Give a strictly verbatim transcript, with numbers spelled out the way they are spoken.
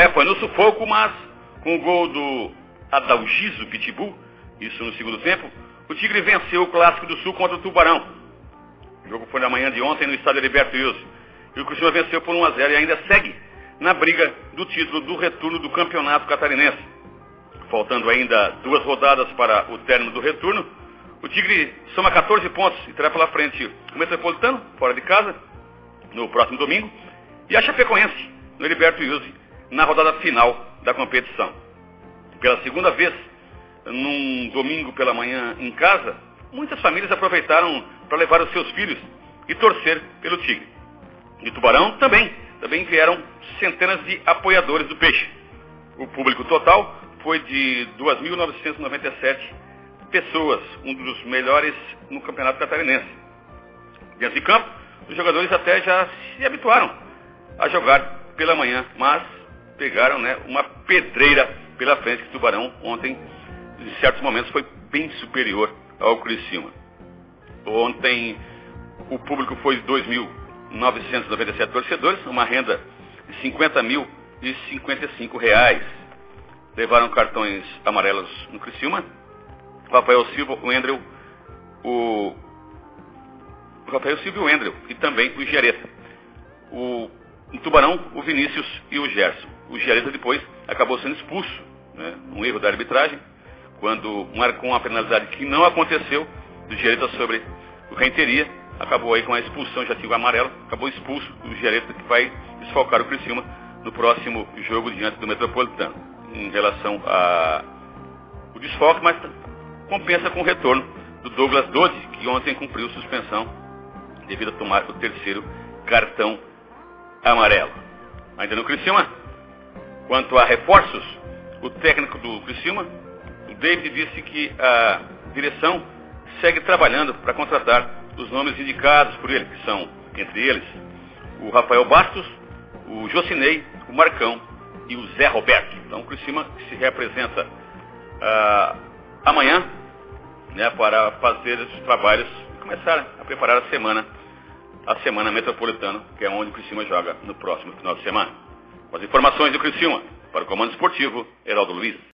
É, foi no sufoco, mas com o gol do Adalgiso Pitbull, isso no segundo tempo, o Tigre venceu o Clássico do Sul contra o Tubarão. O jogo foi na manhã de ontem no estádio Heriberto Wilson. E o Criciúma venceu por um a zero e ainda segue na briga do título do retorno do Campeonato Catarinense. Faltando ainda duas rodadas para o término do retorno, o Tigre soma quatorze pontos e terá pela frente o Metropolitano, fora de casa, no próximo domingo, e a Chapecoense, no Heriberto Wilson, na rodada final da competição. Pela segunda vez, num domingo pela manhã em casa, muitas famílias aproveitaram para levar os seus filhos e torcer pelo Tigre. E o Tubarão também, também vieram centenas de apoiadores do Peixe. O público total foi de duas mil novecentas e noventa e sete pessoas, um dos melhores no Campeonato Catarinense. Dentro de campo, os jogadores até já se habituaram a jogar pela manhã, mas pegaram, né, uma pedreira pela frente, que o Tubarão ontem, em certos momentos, foi bem superior ao Criciúma. Ontem o público foi de dois mil novecentos e noventa e sete torcedores, uma renda de cinquenta mil e cinquenta e cinco reais. Levaram cartões amarelos no Criciúma, o Rafael Silva, o Endrel, o, o Rafael Silva e o Endrel, e também o Giareta. O, no Tubarão, o Vinícius e o Gerson. O Giareta depois acabou sendo expulso, né, um erro da arbitragem, quando marcou uma penalidade que não aconteceu do Giareta sobre o Renteria, acabou aí com a expulsão, já tinha o amarelo, acabou expulso o Giareta, que vai desfalcar o Criciúma no próximo jogo diante do Metropolitano. Em relação ao desfalque, mas compensa com o retorno do Douglas Dodi, que ontem cumpriu suspensão devido a tomar o terceiro cartão amarelo. Ainda no Criciúma, quanto a reforços, o técnico do Criciúma, o David, disse que a direção segue trabalhando para contratar os nomes indicados por ele, que são, entre eles, o Rafael Bastos, o Jocinei, o Marcão e o Zé Roberto. Então o Criciúma se reapresenta ah, amanhã, né, para fazer os trabalhos e começar a preparar a semana, a semana metropolitana, que é onde o Criciúma joga no próximo final de semana. Com as informações do Criciúma, para o Comando Esportivo, Heraldo Luiz.